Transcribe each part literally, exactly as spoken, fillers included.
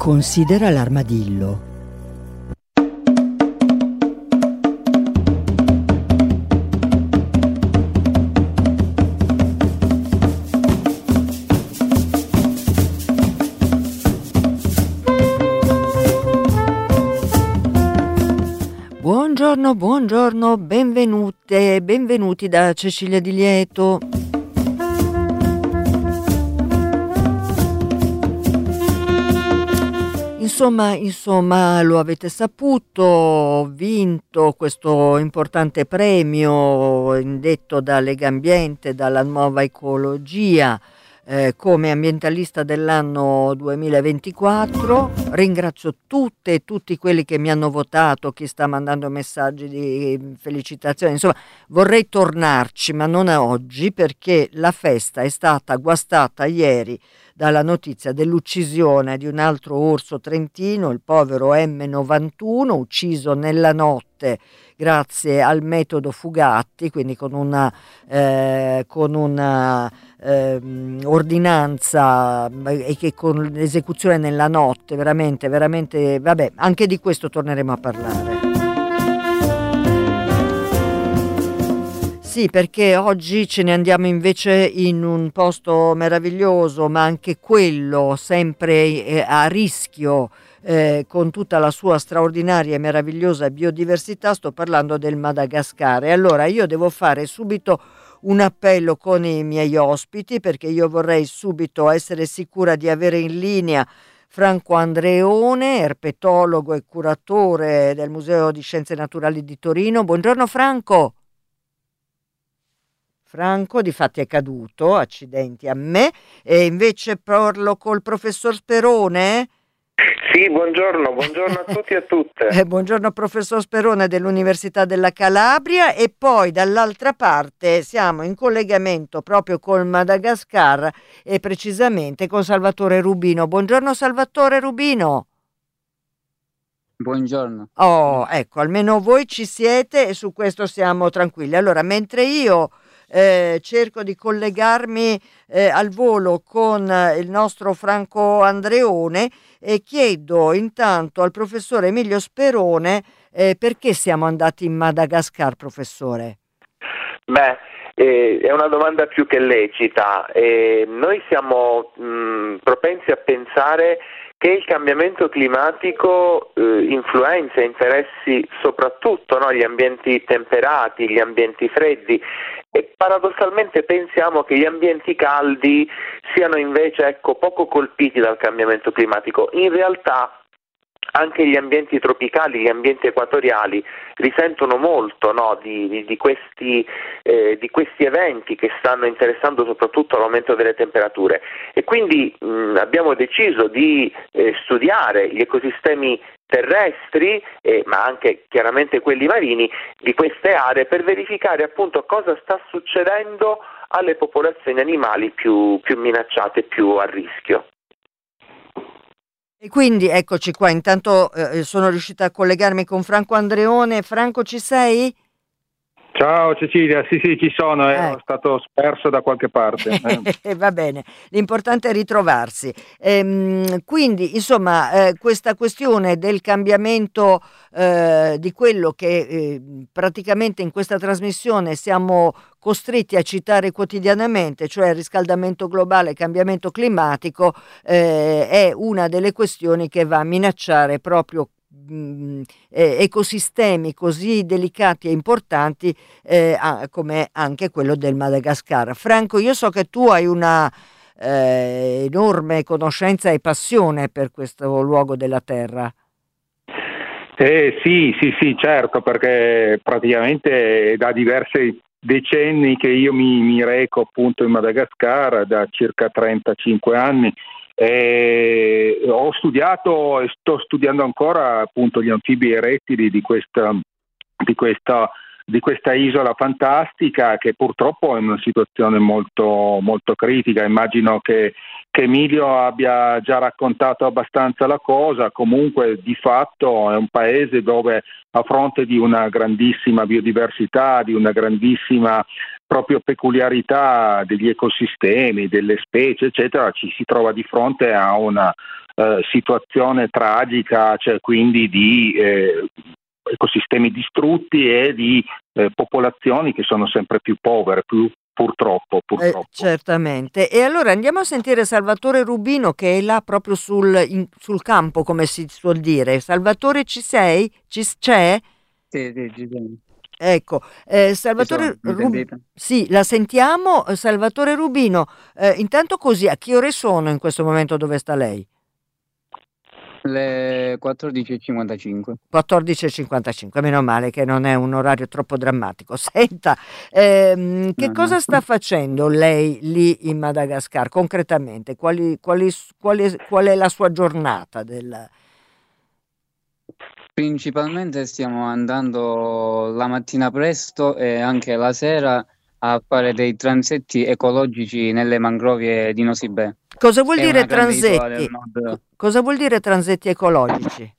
Considera l'armadillo. Buongiorno, buongiorno, benvenute, benvenuti da Cecilia Di Lieto. Insomma, insomma, lo avete saputo, ho vinto questo importante premio indetto da Legambiente, dalla Nuova Ecologia, eh, come ambientalista dell'anno duemilaventiquattro. Ringrazio tutte e tutti quelli che mi hanno votato, chi sta mandando messaggi di felicitazioni. Insomma, vorrei tornarci, ma non a oggi, perché la festa è stata guastata ieri dalla notizia dell'uccisione di un altro orso trentino, il povero emme novantuno, ucciso nella notte grazie al metodo Fugatti, quindi con una, eh, con una eh, ordinanza e che con l'esecuzione nella notte, veramente, veramente, vabbè, anche di questo torneremo a parlare. Sì, perché oggi ce ne andiamo invece in un posto meraviglioso, ma anche quello sempre eh, a rischio, eh, con tutta la sua straordinaria e meravigliosa biodiversità. Sto parlando del Madagascar. E allora io devo fare subito un appello con i miei ospiti, perché io vorrei subito essere sicura di avere in linea Franco Andreone, erpetologo e curatore del Museo di Scienze Naturali di Torino. Buongiorno Franco. Franco difatti è caduto, accidenti a me, e invece parlo col professor Sperone. Sì, buongiorno, buongiorno a tutti e a tutte. Eh, buongiorno professor Sperone dell'Università della Calabria, e poi dall'altra parte siamo in collegamento proprio col Madagascar e precisamente con Salvatore Rubino. Buongiorno Salvatore Rubino. Buongiorno. Oh, ecco, almeno voi ci siete e su questo siamo tranquilli. Allora, mentre io Eh, cerco di collegarmi eh, al volo con eh, il nostro Franco Andreone, e chiedo intanto al professore Emilio Sperone eh, perché siamo andati in Madagascar, professore? Beh, eh, è una domanda più che lecita. Eh, noi siamo mh, propensi a pensare che il cambiamento climatico eh, influenza e interessi soprattutto, no, gli ambienti temperati, gli ambienti freddi, e paradossalmente pensiamo che gli ambienti caldi siano invece, ecco, poco colpiti dal cambiamento climatico. In realtà anche gli ambienti tropicali, gli ambienti equatoriali risentono molto, no, di, di, di, questi, eh, di questi eventi che stanno interessando soprattutto l'aumento delle temperature, e quindi mh, abbiamo deciso di eh, studiare gli ecosistemi terrestri, eh, ma anche chiaramente quelli marini di queste aree, per verificare appunto cosa sta succedendo alle popolazioni animali più, più minacciate, più a rischio. E quindi eccoci qua, intanto eh, sono riuscita a collegarmi con Franco Andreone. Franco, ci sei? Ciao Cecilia, sì sì ci sono, ero Eh. stato sperso da qualche parte. Eh. Va bene, l'importante è ritrovarsi. Ehm, quindi insomma eh, questa questione del cambiamento eh, di quello che eh, praticamente in questa trasmissione siamo costretti a citare quotidianamente, cioè riscaldamento globale, cambiamento climatico, eh, è una delle questioni che va a minacciare proprio mh, eh, ecosistemi così delicati e importanti eh, a, come anche quello del Madagascar. Franco, io so che tu hai una eh, enorme conoscenza e passione per questo luogo della Terra. Eh, sì, sì, sì, certo, perché praticamente da diversi decenni che io mi, mi reco appunto in Madagascar, da circa trentacinque anni. Eh, ho studiato e sto studiando ancora appunto gli anfibi e rettili di questa, di questa, di questa isola fantastica, che purtroppo è in una situazione molto, molto critica. Immagino che, che Emilio abbia già raccontato abbastanza la cosa. Comunque di fatto è un paese dove, a fronte di una grandissima biodiversità, di una grandissima proprio peculiarità degli ecosistemi, delle specie, eccetera, ci si trova di fronte a una eh, situazione tragica, cioè quindi di eh, ecosistemi distrutti e di eh, popolazioni che sono sempre più povere, più purtroppo, Eh, purtroppo. certamente. E allora andiamo a sentire Salvatore Rubino che è là proprio sul, in- sul campo, come si suol dire. Salvatore, ci sei? Ci, c'è? Sì, sì, ci sono. Ecco, eh, Ci sono, Salvatore mi Rubino, sentite? sì, la sentiamo. Eh, Salvatore Rubino, eh, intanto così, a che ore sono in questo momento dove sta lei? Le quattordici e cinquantacinque. quattordici e cinquantacinque, meno male che non è un orario troppo drammatico. Senta, ehm, che No, cosa no. sta facendo lei lì in Madagascar concretamente? Quali, quali, quali- qual è la sua giornata? Del... Principalmente stiamo andando la mattina presto e anche la sera a fare dei transetti ecologici nelle mangrovie di Nosibè. Cosa vuol È dire una grande isola del transetti? nord. Co- Cosa vuol dire transetti ecologici?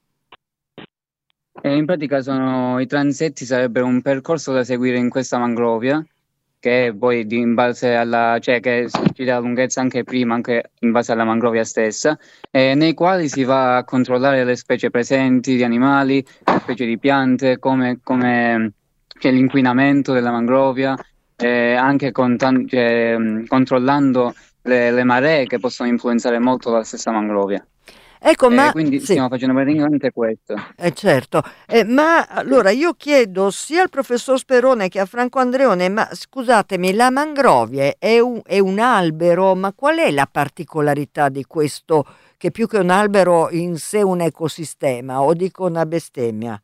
E in pratica sono i transetti, sarebbero un percorso da seguire in questa mangrovia, che poi di- in base alla, cioè che ci dà lunghezza anche prima, anche in base alla mangrovia stessa, eh, nei quali si va a controllare le specie presenti di animali, le specie di piante, come, come c'è l'inquinamento della mangrovia, eh, anche con tan- cioè, mh, controllando le, le maree che possono influenzare molto la stessa mangrovia. Ecco, Eh, ma quindi sì. stiamo facendo praticamente questo. Eh certo, Eh, ma allora io chiedo sia al professor Sperone che a Franco Andreone, ma scusatemi, la mangrovie è un, è un albero, ma qual è la particolarità di questo, che più che un albero in sé un ecosistema, o dico una bestemmia?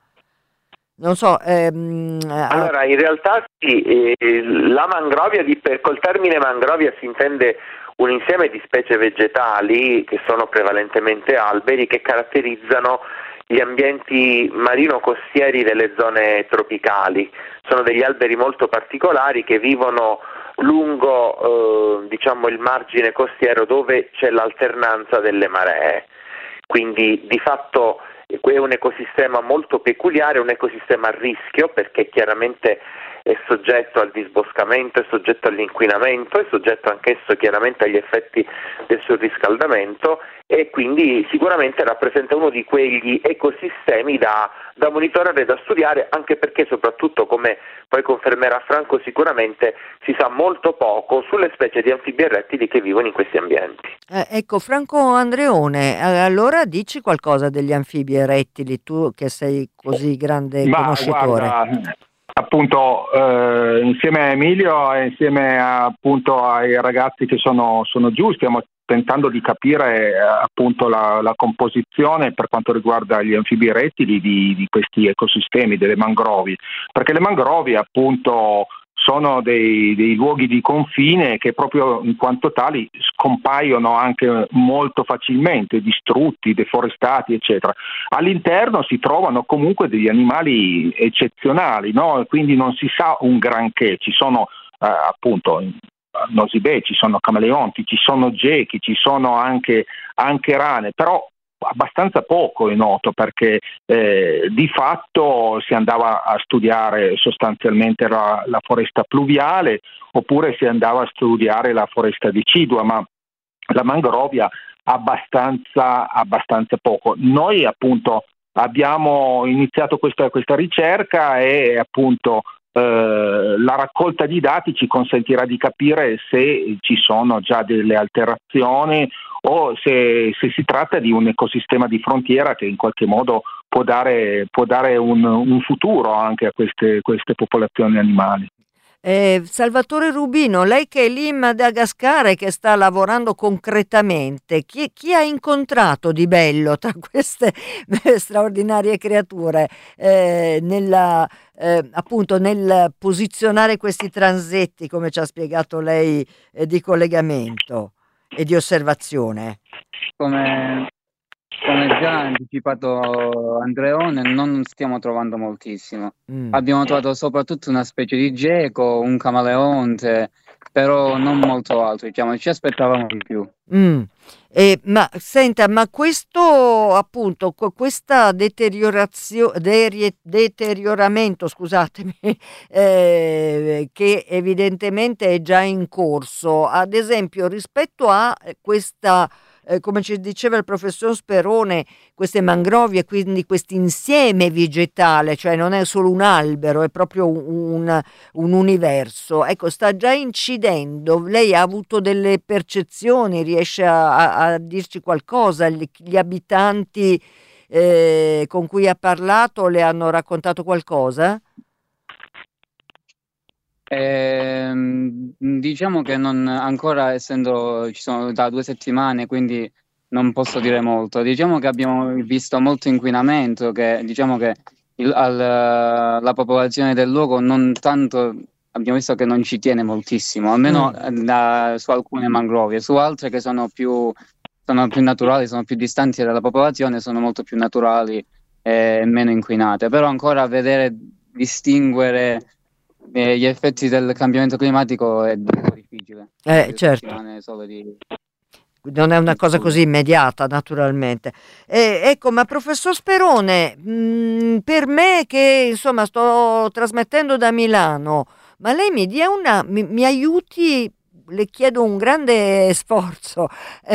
Non so, ehm, ah, Allora, in realtà sì, eh, la mangrovia, di, per, col termine mangrovia si intende un insieme di specie vegetali che sono prevalentemente alberi che caratterizzano gli ambienti marino-costieri delle zone tropicali. Sono degli alberi molto particolari che vivono lungo eh, diciamo, il margine costiero dove c'è l'alternanza delle maree. Quindi di fatto è un ecosistema molto peculiare, un ecosistema a rischio perché chiaramente è soggetto al disboscamento, è soggetto all'inquinamento, è soggetto anch'esso chiaramente agli effetti del surriscaldamento e quindi sicuramente rappresenta uno di quegli ecosistemi da, da monitorare e da studiare, anche perché soprattutto, come poi confermerà Franco sicuramente, si sa molto poco sulle specie di anfibi e rettili che vivono in questi ambienti. eh, ecco, Franco Andreone, eh, allora dici qualcosa degli anfibi e rettili, tu che sei così grande Ma conoscitore. guarda, appunto eh, insieme a Emilio e insieme a, appunto ai ragazzi che sono, sono giù stiamo tentando di capire eh, appunto la, la composizione per quanto riguarda gli anfibi e rettili di, di questi ecosistemi, delle mangrovie, perché le mangrovie appunto sono dei, dei luoghi di confine che proprio in quanto tali scompaiono anche molto facilmente, distrutti, deforestati, eccetera. All'interno si trovano comunque degli animali eccezionali, no? Quindi non si sa un granché, ci sono eh, appunto a Nosibè, ci sono camaleonti, ci sono gechi, ci sono anche, anche rane, però abbastanza poco è noto perché eh, di fatto si andava a studiare sostanzialmente la, la foresta pluviale oppure si andava a studiare la foresta decidua, ma la mangrovia abbastanza, abbastanza poco. Noi appunto abbiamo iniziato questa, questa ricerca e appunto eh, la raccolta di dati ci consentirà di capire se ci sono già delle alterazioni o se, se si tratta di un ecosistema di frontiera che in qualche modo può dare, può dare un, un futuro anche a queste, queste popolazioni animali. Eh, Salvatore Rubino, lei che è lì in Madagascar e che sta lavorando concretamente, chi, chi ha incontrato di bello tra queste straordinarie creature eh, nella, eh, appunto nel posizionare questi transetti, come ci ha spiegato lei, eh, di collegamento e di osservazione? Come, come già anticipato Andreone, non stiamo trovando moltissimo. Mm. Abbiamo trovato soprattutto una specie di geco, un camaleonte, però non molto alto, diciamo, ci aspettavamo di più. Mm. Eh, ma senta, ma questo appunto, co- questa deteriorazione, deterioramento, scusatemi, eh, che evidentemente è già in corso, ad esempio rispetto a questa, eh, come ci diceva il professor Sperone, queste mangrovie, quindi questo insieme vegetale, cioè non è solo un albero, è proprio un, un universo. Ecco, sta già incidendo. Lei ha avuto delle percezioni, riesce a, a- a dirci qualcosa? Gli, gli abitanti eh, con cui ha parlato le hanno raccontato qualcosa? Ehm, diciamo che non ancora, essendo ci sono da due settimane, quindi non posso dire molto. Diciamo che abbiamo visto molto inquinamento, che diciamo che il- al- la popolazione del luogo non tanto, abbiamo visto che non ci tiene moltissimo, almeno Mm. eh, da- su alcune mangrovie, su altre che sono più, sono più naturali, sono più distanti dalla popolazione, sono molto più naturali e meno inquinate. Però ancora vedere, distinguere eh, gli effetti del cambiamento climatico è un po' difficile. Sono Eh, due certo. settimane solo di, Non è una di cosa studio. così immediata, naturalmente. Eh, ecco, ma professor Sperone, mh, per me che insomma sto trasmettendo da Milano, ma lei mi dia una, mi, mi aiuti, le chiedo un grande sforzo,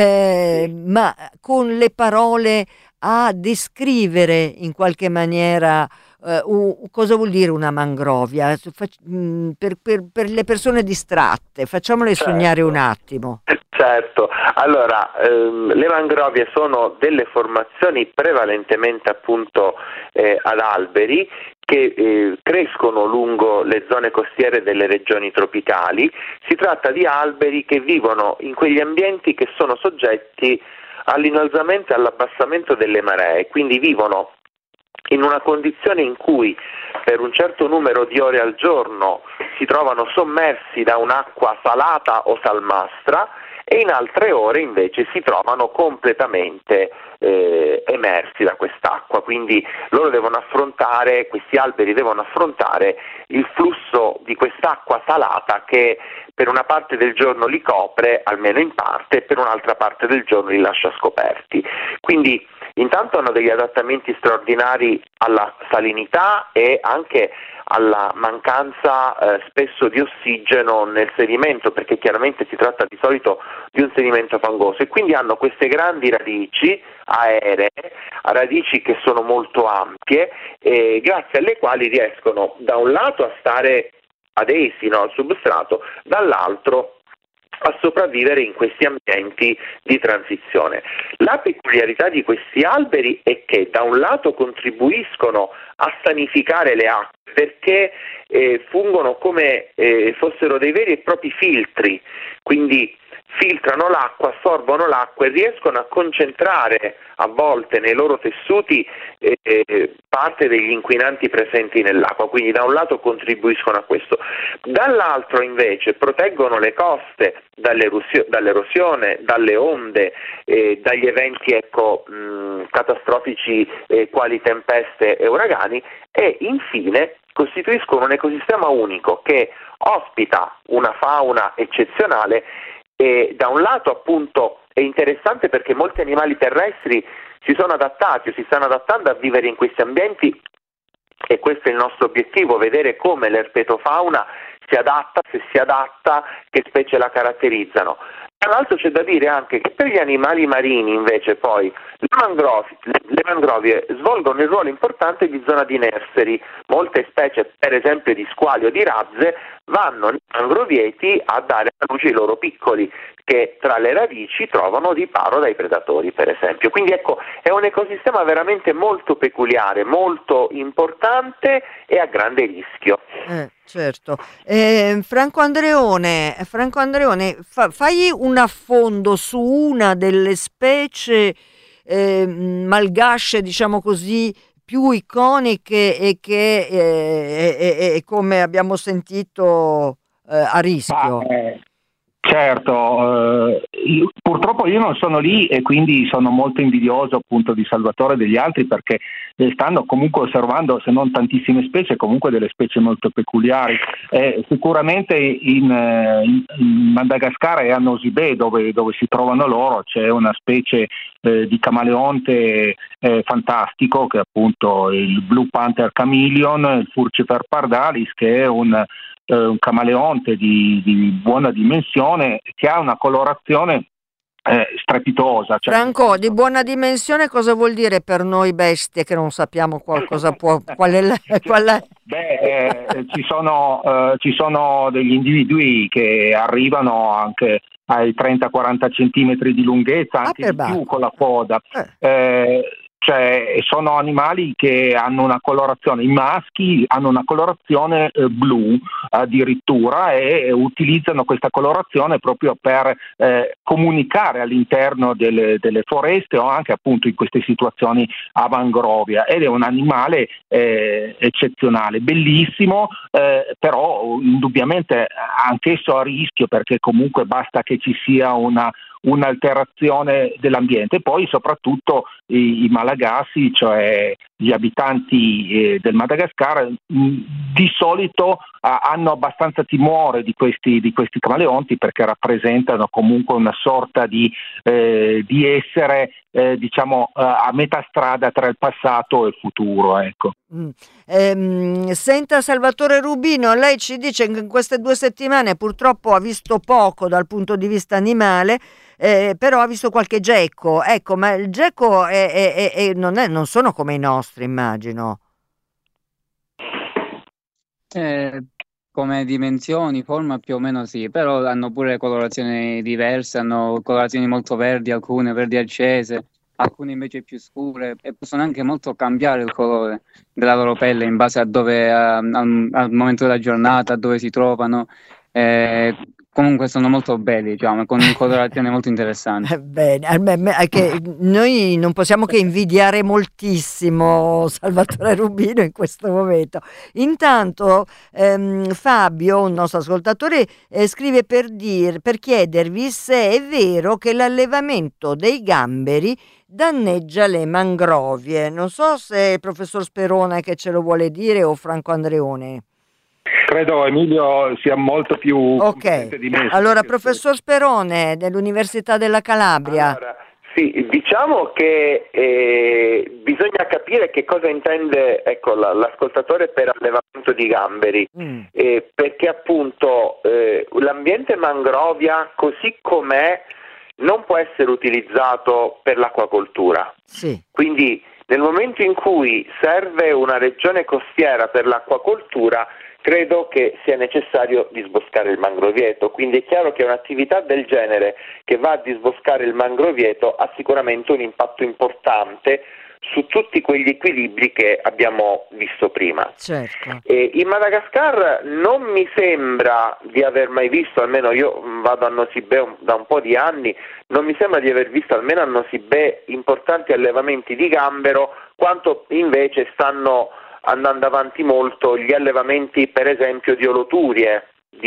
eh, ma con le parole a descrivere in qualche maniera eh, u- cosa vuol dire una mangrovia. Fac- mh, per, per- per le persone distratte, facciamole sognare un Certo. attimo. Certo, allora ehm, le mangrovie sono delle formazioni prevalentemente appunto eh, ad alberi che eh, crescono lungo le zone costiere delle regioni tropicali. Si tratta di alberi che vivono in quegli ambienti che sono soggetti all'innalzamento e all'abbassamento delle maree, quindi vivono in una condizione in cui per un certo numero di ore al giorno si trovano sommersi da un'acqua salata o salmastra e in altre ore invece si trovano completamente eh, emersi da quest'acqua, quindi loro devono affrontare, questi alberi devono affrontare il flusso di quest'acqua salata che per una parte del giorno li copre, almeno in parte, e per un'altra parte del giorno li lascia scoperti. Quindi intanto hanno degli adattamenti straordinari alla salinità e anche alla mancanza eh, spesso di ossigeno nel sedimento, perché chiaramente si tratta di solito di un sedimento fangoso, e quindi hanno queste grandi radici aeree, radici che sono molto ampie, e grazie alle quali riescono da un lato a stare adesi, no, al substrato, dall'altro a sopravvivere in questi ambienti di transizione. La peculiarità di questi alberi è che da un lato contribuiscono a sanificare le acque perché eh, fungono come eh, fossero dei veri e propri filtri, quindi filtrano l'acqua, assorbono l'acqua e riescono a concentrare a volte nei loro tessuti eh, parte degli inquinanti presenti nell'acqua, quindi da un lato contribuiscono a questo, dall'altro invece proteggono le coste dall'erosione, dalle onde, eh, dagli eventi ecco, mh, catastrofici eh, quali tempeste e uragani, e infine costituiscono un ecosistema unico che ospita una fauna eccezionale. E da un lato appunto è interessante perché molti animali terrestri si sono adattati o si stanno adattando a vivere in questi ambienti, e questo è il nostro obiettivo, vedere come l'erpetofauna si adatta, se si adatta, che specie la caratterizzano. Tra l'altro c'è da dire anche che per gli animali marini invece poi le mangrovie, le mangrovie svolgono il ruolo importante di zona di nursery. Molte specie, per esempio di squali o di razze, vanno nei mangrovieti a dare alla luce i loro piccoli, che tra le radici trovano riparo dai predatori, per esempio. Quindi ecco, è un ecosistema veramente molto peculiare, molto importante e a grande rischio. Eh, certo. Eh, Franco Andreone, Franco Andreone, fa- fai un affondo su una delle specie eh, malgasce, diciamo così, più iconiche e che, eh, e- e- e come abbiamo sentito, eh, a Ma, rischio. eh, Certo, eh, io- purtroppo io non sono lì e quindi sono molto invidioso appunto di Salvatore e degli altri perché eh, stanno comunque osservando, se non tantissime specie, comunque delle specie molto peculiari. Eh, sicuramente in, eh, in- in Madagascar e a Nosy Be, dove, dove si trovano loro, c'è una specie eh, di camaleonte eh, fantastico che è appunto il Blue Panther Chameleon, il Furcifer pardalis, che è un eh, un camaleonte di, di buona dimensione che ha una colorazione eh, strepitosa. Cioè, Franco, di buona dimensione cosa vuol dire per noi bestie che non sappiamo qual- cosa può, qual è, la- qual è- Beh, eh, ci sono, eh, ci sono degli individui che arrivano anche ai trenta quaranta centimetri di lunghezza, Ah, anche di perbacco. più con la coda. Eh, Eh, cioè, sono animali che hanno una colorazione, i maschi hanno una colorazione eh, blu addirittura e utilizzano questa colorazione proprio per eh, comunicare all'interno delle, delle foreste o anche appunto in queste situazioni a mangrovia, ed è un animale eh, eccezionale, bellissimo, eh, però indubbiamente anch'esso a rischio, perché comunque basta che ci sia una un'alterazione dell'ambiente. Poi soprattutto i, i malagasy, cioè gli abitanti eh, del Madagascar, mh, di solito ah, hanno abbastanza timore di questi, di questi camaleonti, perché rappresentano comunque una sorta di, eh, di essere eh, diciamo eh, a metà strada tra il passato e il futuro, ecco. mm. Ehm, senta Salvatore Rubino, lei ci dice che in queste due settimane purtroppo ha visto poco dal punto di vista animale, eh, però ha visto qualche gecko. Ecco, ma il gecko è- è- è- è- non è- non sono come i nostri, immagino. Eh, come dimensioni, forma più o meno sì, però hanno pure colorazioni diverse, hanno colorazioni molto verdi, alcune verdi accese, alcune invece più scure, e possono anche molto cambiare il colore della loro pelle in base a dove, a- al, al momento della giornata, a dove si trovano. Eh, comunque sono molto belli, diciamo, con colorazioni molto interessanti. Eh, Bene, a me- me- è che noi non possiamo che invidiare moltissimo Salvatore Rubino in questo momento. Intanto ehm, Fabio, un nostro ascoltatore, eh, scrive per, dir- per chiedervi se è vero che l'allevamento dei gamberi danneggia le mangrovie. Non so se il professor Sperone che ce lo vuole dire o Franco Andreone. Credo Emilio sia molto più Ok, competente di me. allora professor Sperone dell'Università della Calabria. Allora, sì, diciamo che eh, bisogna capire che cosa intende, ecco, la- l'ascoltatore per allevamento di gamberi, Mm, eh, perché appunto eh, l'ambiente mangrovia così com'è non può essere utilizzato per l'acquacoltura. sì. Quindi nel momento in cui serve una regione costiera per l'acquacoltura, credo che sia necessario disboscare il mangrovieto. Quindi è chiaro che un'attività del genere che va a disboscare il mangrovieto ha sicuramente un impatto importante su tutti quegli equilibri che abbiamo visto prima. Certo. E in Madagascar non mi sembra di aver mai visto, almeno io vado a Nosy Be un- da un po' di anni, non mi sembra di aver visto almeno a Nosy Be importanti allevamenti di gambero, quanto invece stanno andando avanti molto gli allevamenti per esempio di oloturie,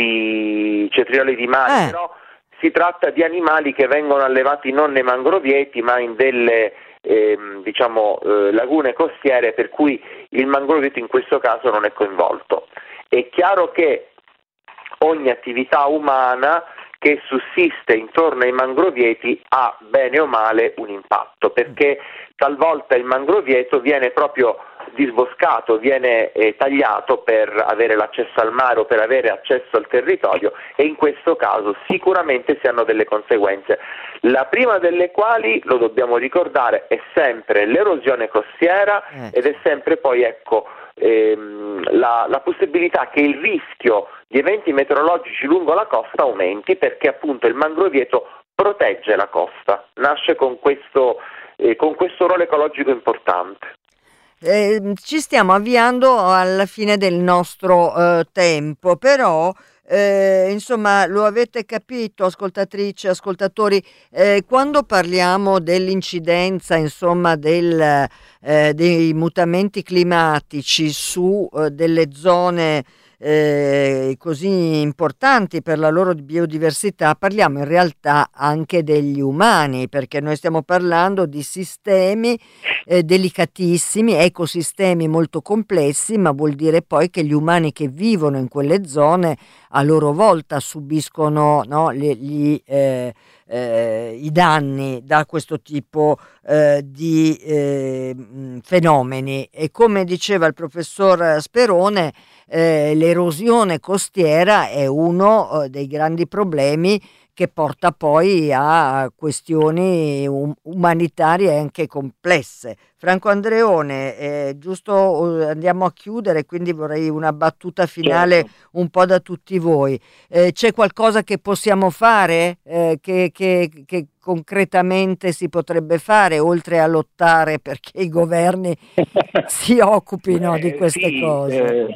di cetrioli di mare, Eh. però si tratta di animali che vengono allevati non nei mangrovieti ma in delle ehm, diciamo eh, lagune costiere, per cui il mangrovieto in questo caso non è coinvolto. È chiaro che ogni attività umana che sussiste intorno ai mangrovieti ha bene o male un impatto, perché talvolta il mangrovieto viene proprio disboscato, viene eh, tagliato per avere l'accesso al mare o per avere accesso al territorio, e in questo caso sicuramente si hanno delle conseguenze. La prima delle quali, lo dobbiamo ricordare, è sempre l'erosione costiera Eh. ed è sempre poi ecco ehm, la, la possibilità che il rischio di eventi meteorologici lungo la costa aumenti, perché appunto il mangrovieto protegge la costa, nasce con questo, eh, con questo ruolo ecologico importante. Eh, ci stiamo avviando alla fine del nostro eh, tempo, però eh, insomma lo avete capito, ascoltatrici, ascoltatori, eh, quando parliamo dell'incidenza insomma del, eh, dei mutamenti climatici su eh, delle zone eh, così importanti per la loro biodiversità, parliamo in realtà anche degli umani, perché noi stiamo parlando di sistemi eh, delicatissimi, ecosistemi molto complessi, ma vuol dire poi che gli umani che vivono in quelle zone a loro volta subiscono, no, gli, gli, eh, eh, i danni da questo tipo eh, di eh, fenomeni. E come diceva il professor Sperone, eh, l'erosione costiera è uno eh, dei grandi problemi che porta poi a questioni um- umanitarie anche complesse. Franco Andreone, eh, giusto, eh, andiamo a chiudere, quindi vorrei una battuta finale Certo. un po' da tutti voi. Eh, c'è qualcosa che possiamo fare, eh, che, che, che concretamente si potrebbe fare, oltre a lottare perché i governi si occupino di Eh, queste sì, cose? eh,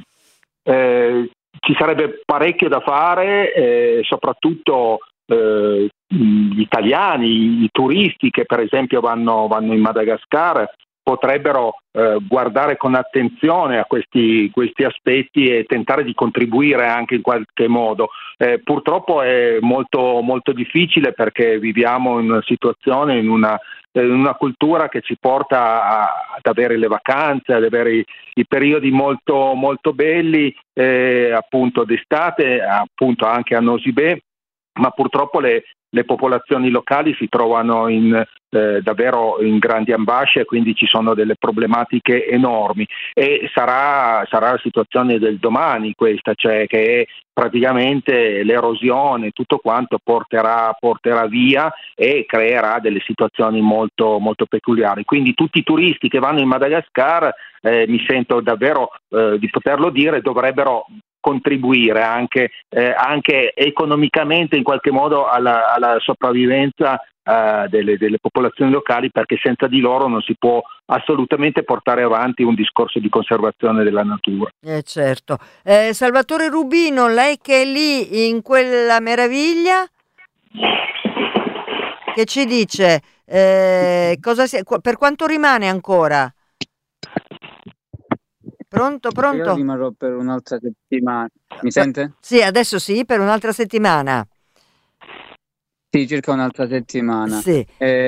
eh, ci sarebbe parecchio da fare, eh, soprattutto eh, gli italiani, i turisti che per esempio vanno, vanno in Madagascar potrebbero eh, guardare con attenzione a questi, questi aspetti e tentare di contribuire anche in qualche modo. Eh, purtroppo è molto, molto difficile perché viviamo in una situazione, in una, in una cultura che ci porta a, ad avere le vacanze, ad avere i, i periodi molto, molto belli, eh, appunto d'estate, appunto anche a Nosy Be, ma purtroppo le, le popolazioni locali si trovano in, eh, davvero in grandi ambasce, quindi ci sono delle problematiche enormi e sarà, sarà la situazione del domani questa, cioè che praticamente l'erosione, tutto quanto porterà, porterà via e creerà delle situazioni molto, molto peculiari. Quindi tutti i turisti che vanno in Madagascar, eh, mi sento davvero eh, di poterlo dire, dovrebbero contribuire anche, eh, anche economicamente in qualche modo alla, alla sopravvivenza eh, delle, delle popolazioni locali, perché senza di loro non si può assolutamente portare avanti un discorso di conservazione della natura. Eh certo. Eh, Salvatore Rubino, lei che è lì in quella meraviglia, che ci dice? Eh, cosa si, per quanto rimane ancora? Pronto, Io pronto? rimarrò per un'altra settimana. Mi Eh, sente? Sì, adesso sì, per un'altra settimana. Sì, circa un'altra settimana. Sì,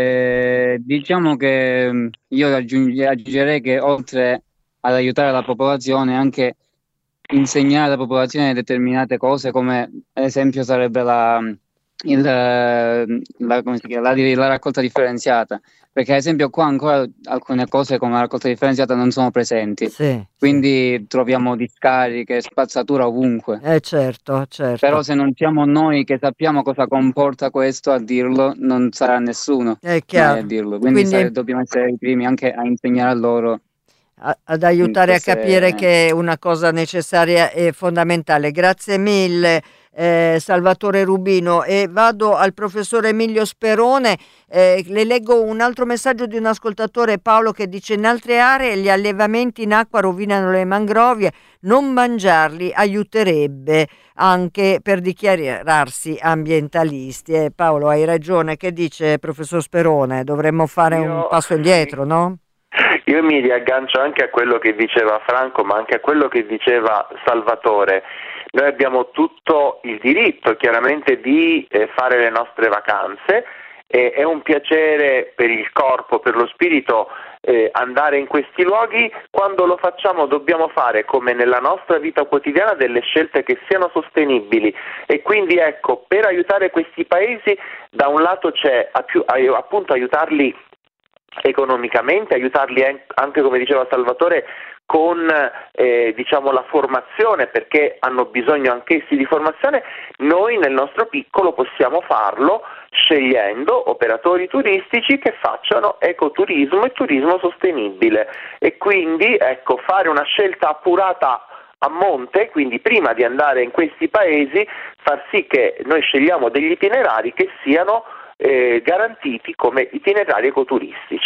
Eh, diciamo che mh, io aggiunge- aggiungerei che oltre ad aiutare la popolazione, anche insegnare alla popolazione determinate cose, come ad esempio sarebbe la, il, eh, la, come si chiama? La, la raccolta differenziata, perché ad esempio qua ancora alcune cose come la raccolta differenziata non sono presenti, sì, sì. quindi troviamo discariche, spazzatura ovunque. Eh certo, certo. Però se non siamo noi che sappiamo cosa comporta questo a dirlo, non sarà nessuno È mai a chiaro. dirlo. Quindi Quindi sare- dobbiamo essere i primi anche a insegnare a loro a- ad in aiutare a capire queste... che è una cosa necessaria e fondamentale. Grazie mille, eh, Salvatore Rubino. E vado al professor Emilio Sperone. Eh, le leggo un altro messaggio di un ascoltatore, Paolo, che dice: in altre aree gli allevamenti in acqua rovinano le mangrovie, non mangiarli aiuterebbe anche per dichiararsi ambientalisti. Eh, Paolo, hai ragione. Che dice professor Sperone? Dovremmo fare un Io, passo indietro, no? io mi riaggancio anche a quello che diceva Franco, ma anche a quello che diceva Salvatore. Noi abbiamo tutto il diritto, chiaramente, di eh, fare le nostre vacanze. Eh, è un piacere per il corpo, per lo spirito, eh, andare in questi luoghi. Quando lo facciamo dobbiamo fare, come nella nostra vita quotidiana, delle scelte che siano sostenibili, e quindi ecco, per aiutare questi paesi da un lato c'è a più, a, appunto aiutarli economicamente, aiutarli anche, come diceva Salvatore, con eh, diciamo la formazione, perché hanno bisogno anch'essi di formazione. Noi nel nostro piccolo possiamo farlo scegliendo operatori turistici che facciano ecoturismo e turismo sostenibile, e quindi ecco, fare una scelta appurata a monte, quindi prima di andare in questi paesi far sì che noi scegliamo degli itinerari che siano eh, garantiti come itinerari ecoturistici.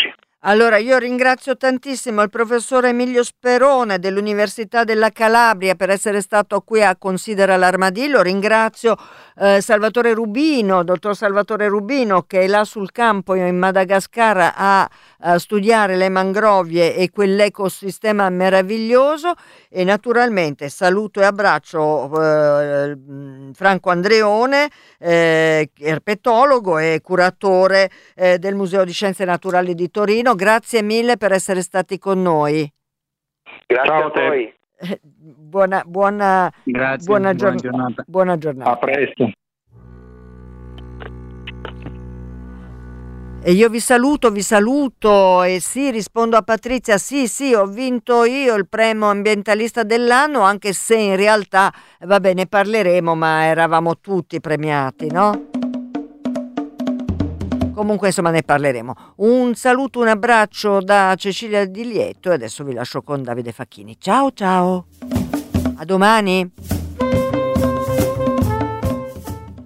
Allora, io ringrazio tantissimo il professor Emilio Sperone dell'Università della Calabria per essere stato qui a Considera l'Armadillo. Ringrazio eh, Salvatore Rubino, dottor Salvatore Rubino, che è là sul campo in Madagascar a, a studiare le mangrovie e quell'ecosistema meraviglioso. E naturalmente saluto e abbraccio eh, Franco Andreone, eh, erpetologo e curatore eh, del Museo di Scienze Naturali di Torino. Grazie mille per essere stati con noi. Grazie Ciao a voi. Buona, buona, Grazie, buona, buona giorn- giornata. buona giornata. A presto. E io vi saluto, vi saluto e sì, rispondo a Patrizia, sì, sì, ho vinto io il premio ambientalista dell'anno, anche se in realtà, va bene, ne parleremo, ma eravamo tutti premiati, no? Comunque insomma ne parleremo. Un saluto, un abbraccio da Cecilia Di Lieto e adesso vi lascio con Davide Facchini. Ciao ciao, a domani.